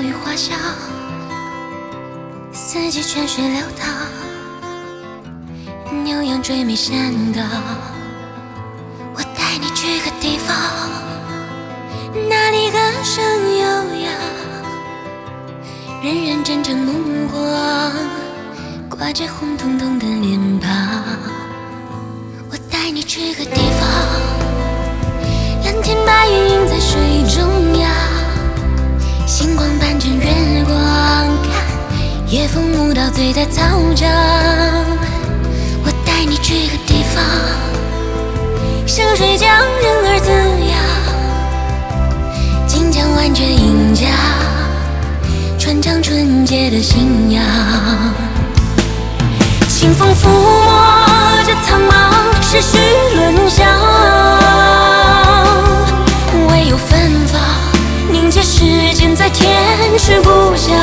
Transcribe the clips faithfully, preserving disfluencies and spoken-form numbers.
雨花香，四季泉水流淌，牛羊追美山岗。我带你去个地方，那里歌声悠扬，人人真诚目光，挂着红彤彤的脸庞。我带你去个地方，蓝天白云映在水中央，星光伴着月光看，夜风舞蹈醉在草场。我带你去个地方，香水将人儿滋养，锦江湾着银家，传唱纯洁的信仰。清风抚摸着苍茫，世序轮响，唯有芬芳凝结时间，在天是故乡。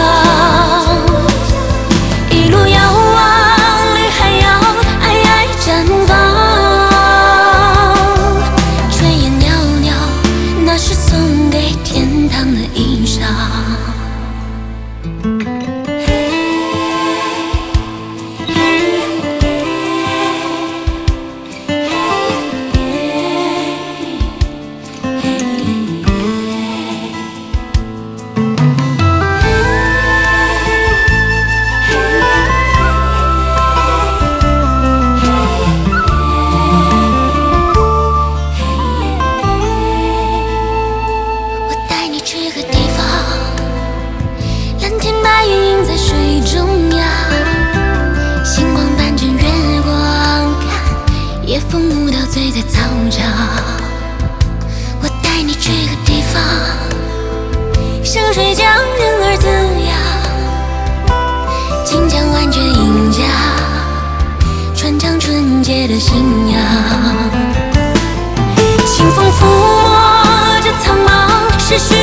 一路遥望绿海洋，皑皑绽放，炊烟袅袅，那是送给天堂的衣裳。夜风舞蹈醉在草场，我带你去个地方，香水将人儿滋养，锦江湾着银家，传唱纯洁的信仰。清风抚摸着苍茫，世序